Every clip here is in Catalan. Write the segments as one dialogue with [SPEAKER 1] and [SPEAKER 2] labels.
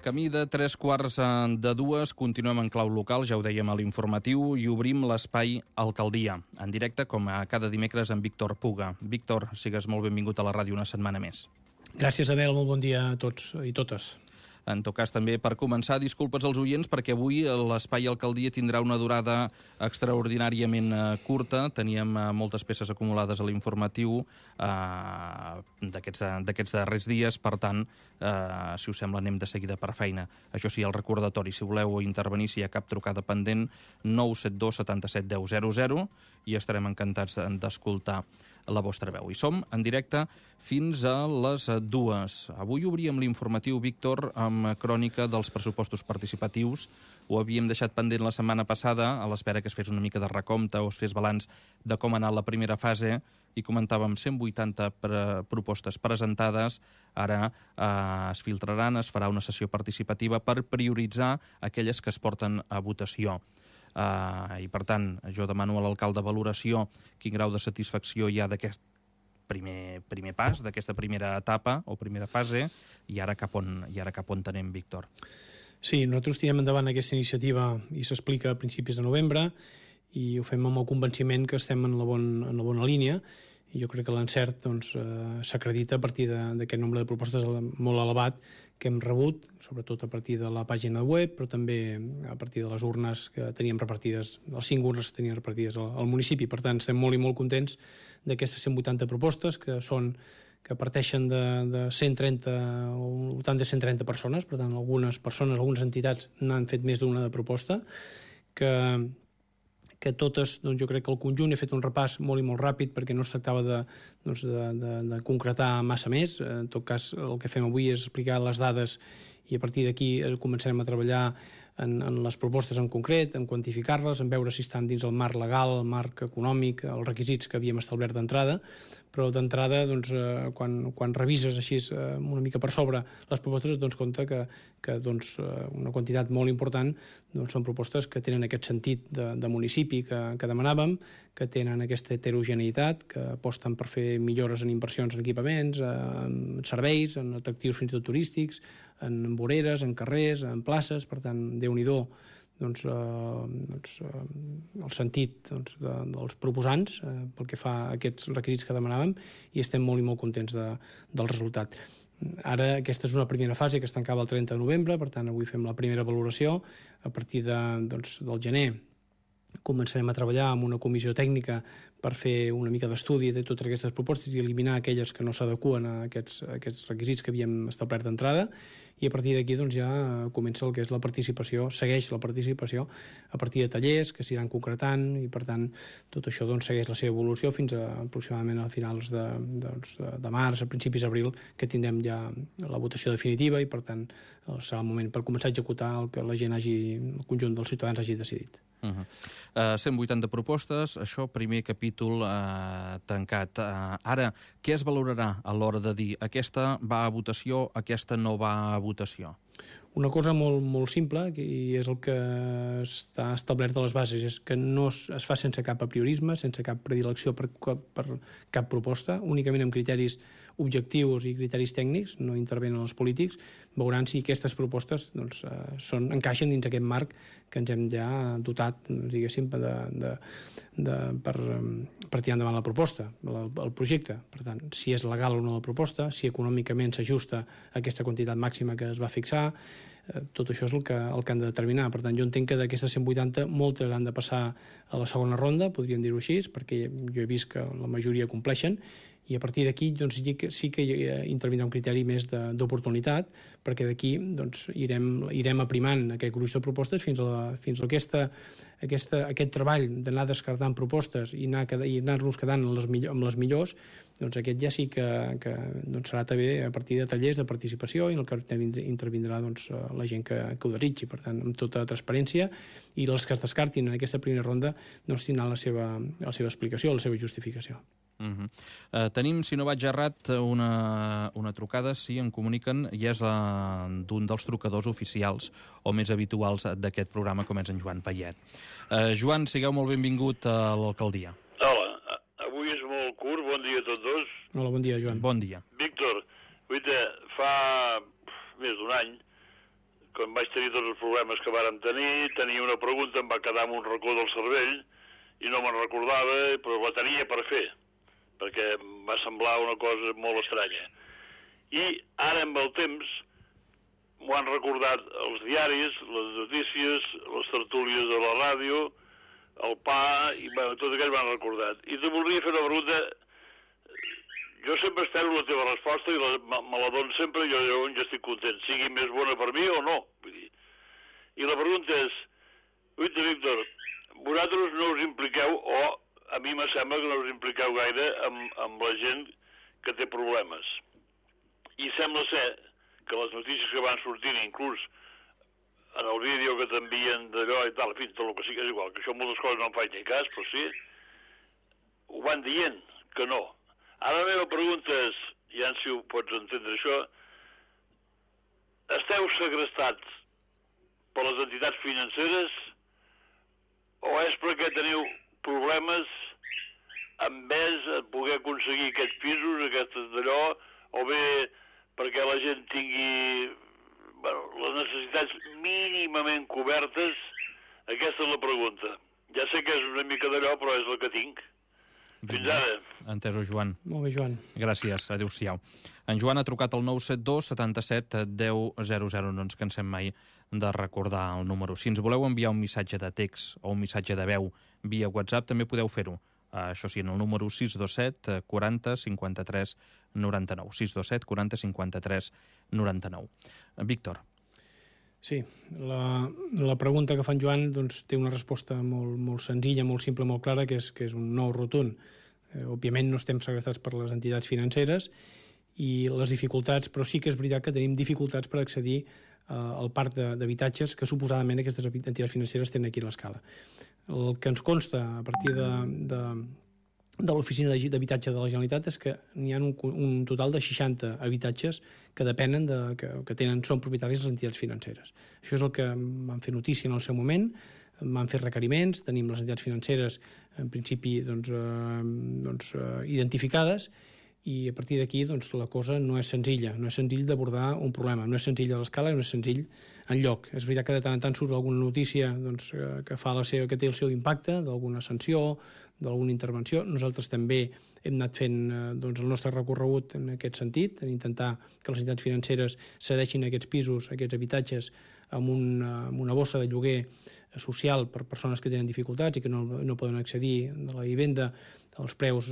[SPEAKER 1] Camí de 2:15, continuem en clau local, ja ho dèiem a l'informatiu, i obrim l'espai Alcaldia, en directe com a cada dimecres amb Víctor Puga. Víctor, sigues molt benvingut a la ràdio una setmana més.
[SPEAKER 2] Gràcies, Abel, molt bon dia a tots i totes.
[SPEAKER 1] En tot cas, també, per començar, disculpes als oients, perquè avui l'espai Alcaldia tindrà una durada extraordinàriament curta. Teníem moltes peces acumulades a l'informatiu d'aquests darrers dies, per tant, si us sembla, anem de seguida per feina. Això sí, el recordatori, si voleu intervenir, si hi ha cap trucada pendent, 972 77 10 00, i estarem encantats d'escoltar la vostra veu. I som en directe fins a les 2. Avui obríem l'informatiu, Víctor, amb crònica dels pressupostos participatius. Ho havíem deixat pendent la setmana passada, a l'espera que es fes una mica de recompte o es fes balanç de com ha anat la primera fase, i comentàvem 180 propostes presentades. Ara es filtraran, es farà una sessió participativa per prioritzar aquelles que es porten a votació. I per tant, jo demano a l'alcalde valoració quin grau de satisfacció hi ha d'aquest primer pas, d'aquesta primera etapa o primera fase, i ara cap on anem, Víctor?
[SPEAKER 2] Sí, nosaltres tirem endavant aquesta iniciativa i s'explica a principis de novembre, i ho fem amb el convenciment que estem en la bona línia, i jo crec que l'encert s'acredita a partir d'aquest nombre de propostes molt elevat que hem rebut, sobretot a partir de la pàgina web, però també a partir de les urnes que teníem repartides, les 5 urnes que teníem repartides al municipi. Per tant, estem molt i molt contents d'aquestes 180 propostes que parteixen de 130 o al voltant de 130 persones. Per tant, algunes entitats n'han fet més d'una de proposta, que totes, doncs jo crec que el conjunt he fet un repàs molt i molt ràpid perquè no es tractava de concretar massa més. En tot cas, el que fem avui és explicar les dades i a partir d'aquí començarem a treballar en les propostes en concret, en quantificar-les, en veure si estan dins el marc legal, el marc econòmic, els requisits que havíem establert d'entrada. Però d'entrada, quan revises així una mica per sobre les propostes, et dones compte que una quantitat molt important són propostes que tenen aquest sentit de municipi que demanàvem, que tenen aquesta heterogeneïtat, que aposten per fer millores en inversions en equipaments, en serveis, en atractius fins i tot turístics, en voreres, en carrers, en places. Per tant, Déu-n'hi-do el sentit dels proposants pel que fa a aquests requisits que demanàvem, i estem molt i molt contents del resultat. Ara aquesta és una primera fase que es tancava el 30 de novembre, per tant avui fem la primera valoració. A partir del gener començarem a treballar amb una comissió tècnica per fer una mica d'estudi de totes aquestes propostes i eliminar aquelles que no s'adeqüen a aquests requisits que havíem establert d'entrada, i a partir d'aquí ja comença el que és la participació, segueix la participació a partir de tallers que s'aniran concretant, i per tant tot això segueix la seva evolució fins aproximadament a finals de març, a principis d'abril, que tindrem ja la votació definitiva, i per tant serà el moment per començar a executar el que la gent el conjunt dels ciutadans hagi decidit.
[SPEAKER 1] 180 propostes, això primer capítol tancat. Ara, què es valorarà a l'hora de dir aquesta va a votació, aquesta no va a votació?
[SPEAKER 2] Una cosa molt, molt simple, i és el que està establert a les bases, és que no es fa sense cap apriorisme, sense cap predilecció per cap proposta, únicament amb criteris objectius i criteris tècnics, no intervenen els polítics. Veuran si aquestes propostes encaixen dins aquest marc que ens hem ja dotat, diguéssim, per tirar endavant la proposta, el projecte. Per tant, si és legal o no la proposta, si econòmicament s'ajusta a aquesta quantitat màxima que es va fixar, tot això és el que han de determinar. Per tant, jo entenc que d'aquestes 180 moltes han de passar a la segona ronda, podríem dir-ho així, perquè jo he vist que la majoria compleixen, i a partir d'aquí sí que intervindrà un criteri més d'oportunitat, perquè d'aquí irem aprimant aquest gruix de propostes fins a aquest treball d'anar descartant propostes i anar-nos quedant amb les millors. Aquest ja sí que serà també a partir de tallers de participació, i en el que intervindrà la gent que ho desitgi, per tant, amb tota transparència, i les que es descartin en aquesta primera ronda tindran la seva explicació, la seva justificació.
[SPEAKER 1] Tenim, si no vaig errat, una trucada, sí, em comuniquen, i és d'un dels trucadors oficials o més habituals d'aquest programa, com és en Joan Payet. Joan, sigueu molt benvingut a l'alcaldia.
[SPEAKER 3] Hola, avui és molt curt, bon dia a tots dos.
[SPEAKER 2] Hola, bon dia, Joan.
[SPEAKER 1] Bon dia.
[SPEAKER 3] Víctor, fa més d'un any quan vaig tenir tots els problemes que vàrem tenir, tenia una pregunta, em va quedar amb un racó del cervell, i no me'n recordava, però la tenia per fer, perquè em va semblar una cosa molt estranya. I ara, amb el temps, m'ho han recordat els diaris, les notícies, les tertúlies de la ràdio, el pa, i tot aquell m'han recordat. I te voldria fer una pregunta. Jo sempre espero la teva resposta i me la dono sempre, jo ja estic content, sigui més bona per mi o no. Vull dir. I la pregunta és, oita, Víctor, vosaltres no us impliqueu, o a mi me sembla que no us impliqueu gaire amb la gent que té problemes. I sembla ser que les notícies que van sortint, inclús en el vídeo que t'envien d'allò i tal, en fi, tot el que sigui, és igual, que això moltes coses no em faig ni cas, però sí, ho van dient que no. Ara la meva pregunta és, ja si ho pots entendre això, esteu segrestats per les entitats financeres o és perquè teniu problemes envers a poder aconseguir aquests pisos, aquestes d'allò, o bé perquè la gent tingui les necessitats mínimament cobertes? Aquesta és la pregunta. Ja sé que és una mica d'allò, però és la que tinc. Fins ara.
[SPEAKER 1] Entesos, Joan.
[SPEAKER 2] Molt bé, Joan.
[SPEAKER 1] Gràcies, adéu-siau. En Joan ha trucat al 972 77 10 00. No ens cansem mai de recordar el número. Si ens voleu enviar un missatge de text o un missatge de veu via WhatsApp, també podeu fer-ho. Això sí, en el número 627 40 53 99. 627 40 53 99. Víctor.
[SPEAKER 2] Sí, la pregunta que fa en Joan doncs, té una resposta molt senzilla, molt simple, molt clara, que és un no rotund. Òbviament no estem segrestats per les entitats financeres i les dificultats, però sí que és veritat que tenim dificultats per accedir al parc d'habitatges que suposadament aquestes entitats financeres tenen aquí a l'Escala. El que ens consta a partir de l'Oficina d'Habitatge de la Generalitat és que n'hi ha un total de 60 habitatges que depenen són propietaris de les entitats financeres. Això és el que van fer notícia en el seu moment, van fer requeriments, tenim les entitats financeres en principi identificades, i a partir d'aquí la cosa no és senzilla, no és senzill d'abordar un problema, no és senzill a l'escala i no és senzill enlloc. És veritat que de tant en tant surt alguna notícia que té el seu impacte, d'alguna sanció, d'alguna intervenció. Nosaltres també hem anat fent el nostre recorregut en aquest sentit, en intentar que les entitats financeres cedeixin aquests pisos, aquests habitatges, amb una bossa de lloguer social per persones que tenen dificultats i que no poden accedir a la vivenda als preus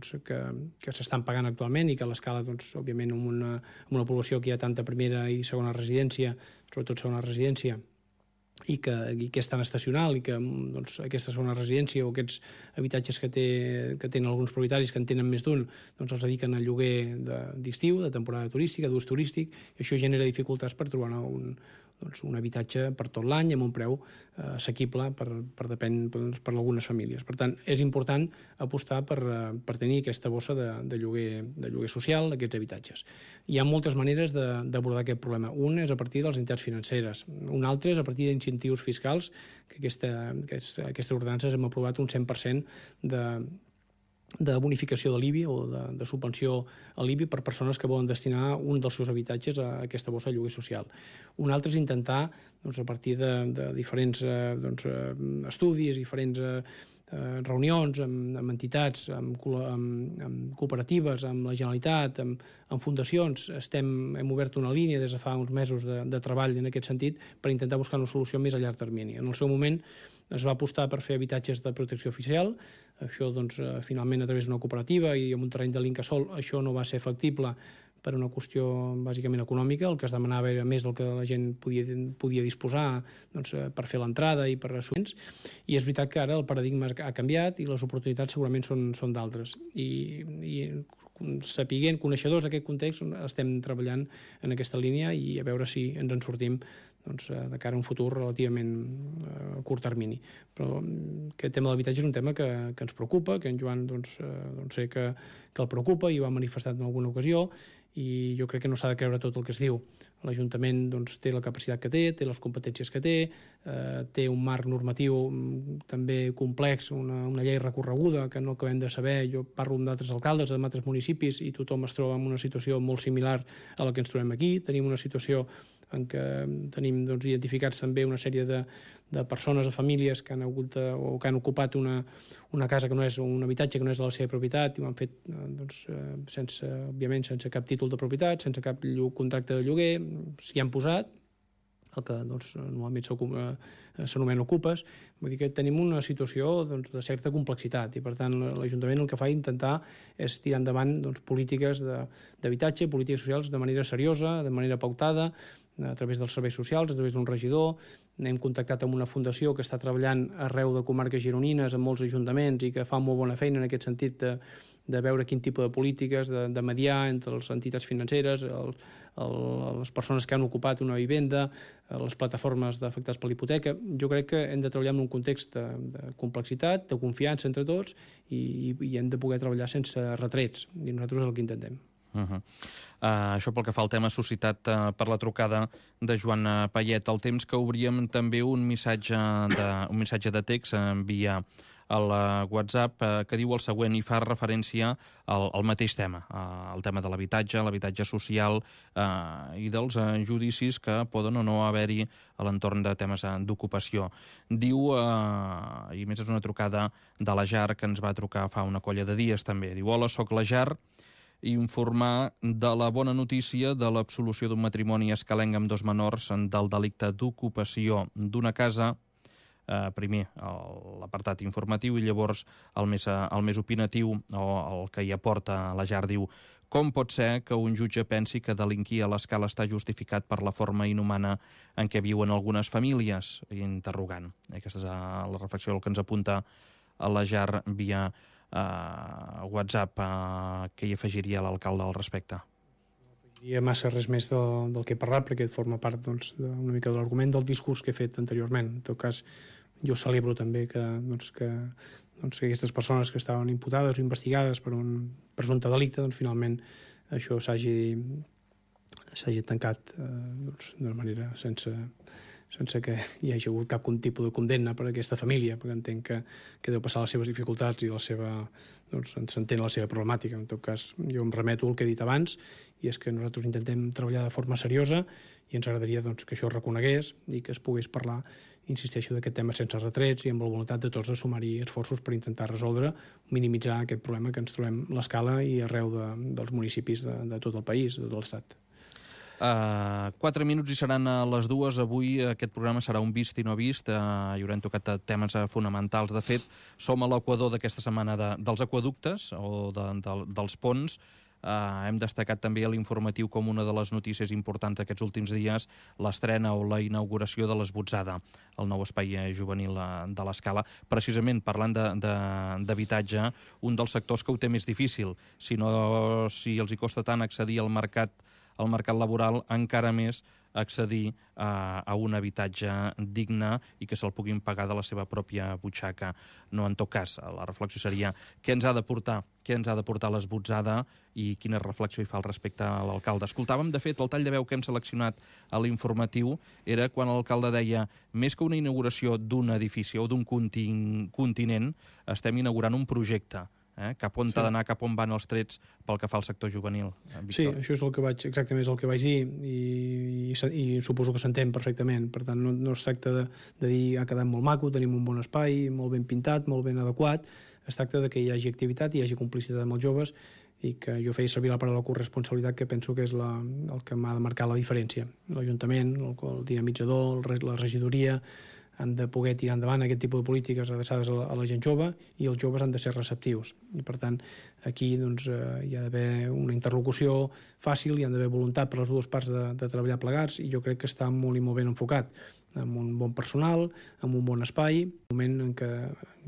[SPEAKER 2] que s'estan pagant actualment, i que a l'escala, òbviament, amb una població que hi ha tanta primera i segona residència, sobretot segona residència, i que és tan estacional, i que aquesta segona residència o aquests habitatges que tenen alguns propietaris, que en tenen més d'un, els dediquen al lloguer d'estiu, de temporada turística, d'ús turístic, i això genera dificultats per trobar un habitatge per tot l'any amb un preu assequible per algunes famílies. Per tant, és important apostar per tenir aquesta bossa de lloguer social, aquests habitatges. Hi ha moltes maneres d'abordar aquest problema. Un és a partir de les entitats financeres, un altre és a partir d'incentius fiscals, que aquestes ordenances hem aprovat un 100% de bonificació de l'IBI o de subvenció a l'IBI per persones que volen destinar un dels seus habitatges a aquesta bossa de lloguer social. Un altre és intentar, a partir de diferents estudis, diferents reunions amb entitats, amb cooperatives, amb la Generalitat, amb fundacions, hem obert una línia des de fa uns mesos de treball en aquest sentit per intentar buscar una solució més a llarg termini. En el seu moment es va apostar per fer habitatges de protecció oficial. Això, finalment, a través d'una cooperativa i amb un terreny de l'Incasòl, això no va ser factible per una qüestió bàsicament econòmica. El que es demanava era més del que la gent podia disposar per fer l'entrada i per assuments. I és veritat que ara el paradigma ha canviat i les oportunitats segurament són d'altres. I sapiguent, coneixedors d'aquest context, estem treballant en aquesta línia i a veure si ens en sortim de cara a un futur relativament a curt termini. Però aquest tema de l'habitatge és un tema que ens preocupa, que en Joan sé que el preocupa i ho ha manifestat en alguna ocasió, i jo crec que no s'ha de creure tot el que es diu. l'Ajuntament doncs, té la capacitat que té les competències que té un marc normatiu també complex, una llei recorreguda que no acabem de saber. Jo parlo amb d'altres alcaldes, amb altres municipis, i tothom es troba en una situació molt similar a la que ens trobem aquí. Tenim una situació en què tenim identificats també una sèrie de persones o famílies que han hagut o que han ocupat una casa que no és un habitatge que no és de la seva propietat i ho han fet òbviament sense cap títol de propietat, sense cap contracte de lloguer, s'hi han posat, el que normalment s'anomena ocupes. Vull dir que tenim una situació de certa complexitat i, per tant, l'Ajuntament el que fa intentar és tirar endavant polítiques d'habitatge, polítiques socials de manera seriosa, de manera pautada, a través dels serveis socials, a través d'un regidor. Hem contactat amb una fundació que està treballant arreu de comarques gironines, en molts ajuntaments, i que fa molt bona feina en aquest sentit de veure quin tipus de polítiques, de mediar entre les entitats financeres, les persones que han ocupat una vivenda, les plataformes d'afectats per l'hipoteca. Jo crec que hem de treballar en un context de complexitat, de confiança entre tots, i hem de poder treballar sense retrets, i nosaltres és el que intentem.
[SPEAKER 1] Això pel que fa al tema suscitat per la trucada de Joan Payet. El temps que obríem també un missatge de text via el WhatsApp que diu el següent i fa referència al mateix tema, el tema de l'habitatge social i dels judicis que poden o no haver-hi a l'entorn de temes d'ocupació. Diu, i més és una trucada de la Jar que ens va trucar fa una colla de dies també, diu: hola, soc la Jar, informar de la bona notícia de l'absolució d'un matrimoni escalenc amb 2 menors del delicte d'ocupació d'una casa. Primer l'apartat informatiu i llavors el més opinatiu, o el que hi aporta la Jar, diu: com pot ser que un jutge pensi que delinquir a l'escala està justificat per la forma inhumana en què viuen algunes famílies? Interrogant. Aquesta és la reflexió que ens apunta a la Jar via WhatsApp. Què hi afegiria l'alcalde al respecte?
[SPEAKER 2] No afegiria massa res més del que he parlat, perquè forma part una mica de l'argument del discurs que he fet anteriorment. En tot cas, jo celebro també que aquestes persones que estaven imputades o investigades per un presumpte delicte, finalment això s'hagi tancat d'una manera sense que hi hagi hagut cap tipus de condemna per a aquesta família, perquè entenc que deu passar les seves dificultats i s'entén la seva problemàtica. En tot cas, jo em remeto al que he dit abans, i és que nosaltres intentem treballar de forma seriosa i ens agradaria que això es reconegués i que es pogués parlar, insisteixo, d'aquest tema sense retrets i amb la voluntat de tots de sumar-hi esforços per intentar resoldre, minimitzar aquest problema que ens trobem a l'escala i arreu dels municipis de tot el país, de tot l'Estat.
[SPEAKER 1] 4 minuts i seran a les 2. Avui aquest programa serà un vist i no vist. Hi haurem tocat temes fonamentals. De fet, som a l'equador d'aquesta setmana dels aqüeductes o dels ponts. Hem destacat també a l'informatiu com una de les notícies importants d'aquests últims dies l'estrena o la inauguració de l'Esbotzada, el nou espai juvenil de l'Escala. Precisament parlant d'habitatge, un dels sectors que ho té més difícil. Si els hi costa tant accedir al mercat laboral, encara més accedir a un habitatge digne i que se'l puguin pagar de la seva pròpia butxaca. No, en tot cas, la reflexió seria què ens ha de portar l'Esbotzada i quina reflexió hi fa al respecte a l'alcalde. Escoltàvem, de fet, el tall de veu que hem seleccionat a l'informatiu era quan l'alcalde deia: més que una inauguració d'un edifici o d'un continent, estem inaugurant un projecte. Cap on t'ha d'anar, cap on van els trets pel que fa al sector juvenil.
[SPEAKER 2] Sí, això és exactament el que vaig dir i suposo que s'entén perfectament. Per tant, no es tracta de dir ha quedat molt maco, tenim un bon espai, molt ben pintat, molt ben adequat. Es tracta de que hi hagi activitat, hi hagi complicitat amb els joves i que jo feia servir la paraula corresponsabilitat, que penso que és el que m'ha de marcar la diferència. L'Ajuntament, el dinamitzador, la regidoria han de poder tirar endavant aquest tipus de polítiques adreçades a la gent jove i els joves han de ser receptius. I, per tant, aquí hi ha d'haver una interlocució fàcil, hi ha d'haver voluntat per les dues parts de treballar plegats i jo crec que està molt i molt ben enfocat. amb un bon personal, amb un bon espai, un moment en què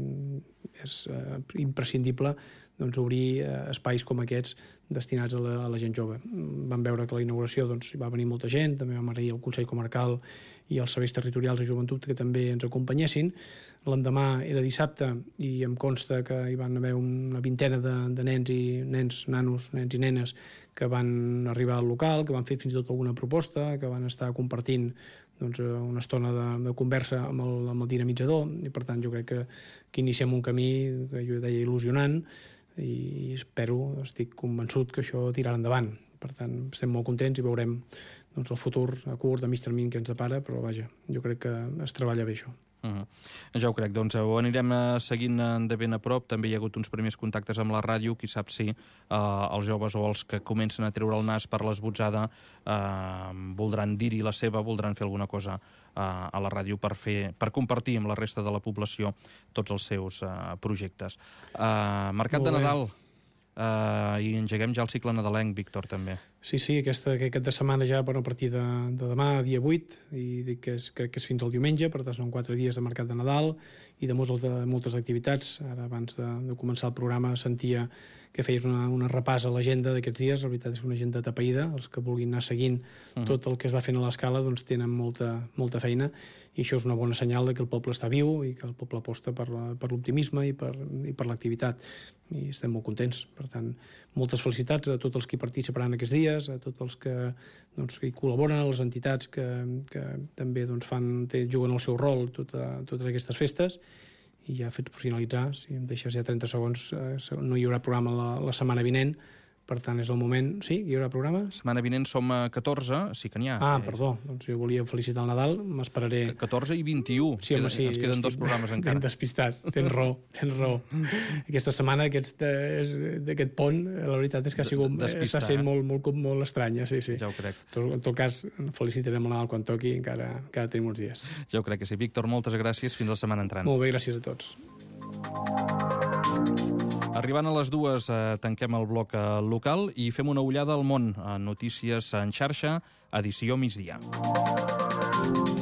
[SPEAKER 2] és imprescindible obrir espais com aquests destinats a la gent jove. Vam veure que a la inauguració hi va venir molta gent, també vam agrair al Consell Comarcal i als serveis territorials de joventut que també ens acompanyessin. L'endemà era dissabte i em consta que hi van haver una vintena de nens i nenes que van arribar al local, que van fer fins i tot alguna proposta, que van estar compartint una estona de conversa amb el dinamitzador, i per tant jo crec que iniciem un camí que jo deia il·lusionant, i estic convençut que això tirarà endavant. Per tant, estem molt contents i veurem el futur a curt, a mig termini que ens depara, però vaja, jo crec que es treballa bé això.
[SPEAKER 1] Ja ho crec, doncs ho anirem seguint de ben a prop. També hi ha hagut uns primers contactes amb la ràdio, qui sap si els joves o els que comencen a treure el nas per l'esbotzada voldran dir-hi la seva, voldran fer alguna cosa a la ràdio per compartir amb la resta de la població tots els seus projectes. Mercat de Nadal, i engeguem ja el cicle nadalenc, Víctor, també.
[SPEAKER 2] Sí, aquest cap de setmana ja a partir de demà, dia 8, i crec que és fins al diumenge, per tant són 4 dies de Mercat de Nadal i de moltes activitats. Ara, abans de començar el programa, sentia que feies una repàs a l'agenda d'aquests dies. La veritat és una agenda atapeïda. Els que vulguin anar seguint tot el que es va fent a l'escala tenen molta feina, i això és una bona senyal que el poble està viu i que el poble aposta per l'optimisme i per l'activitat, i estem molt contents. Per tant, moltes felicitats a tots els que hi participaran aquests dies, a tots els que hi col·laboren, a les entitats que també juguen el seu rol totes aquestes festes. I ja fets per finalitzar, si em deixes ja 30 segons, no hi haurà programa la setmana vinent, per tant és el moment... Sí, hi haurà programa?
[SPEAKER 1] Setmana vinent som a 14, sí que n'hi ha.
[SPEAKER 2] Perdó, doncs jo volia felicitar el Nadal, m'esperaré...
[SPEAKER 1] 14 i 21,
[SPEAKER 2] sí, home, sí,
[SPEAKER 1] ens queden 2 programes encara.
[SPEAKER 2] Ben despistat, tens raó. Aquesta setmana, d'aquest pont, la veritat és que està sent molt estranya, sí.
[SPEAKER 1] Ja ho crec.
[SPEAKER 2] En tot cas, felicitarem el Nadal quan toqui, encara tenim uns dies.
[SPEAKER 1] Ja ho crec que sí. Víctor, moltes gràcies, fins la setmana entrant.
[SPEAKER 2] Molt bé, gràcies a tots.
[SPEAKER 1] Arribant a les 2 tanquem el bloc local i fem una ullada al món. Notícies en xarxa, edició migdia.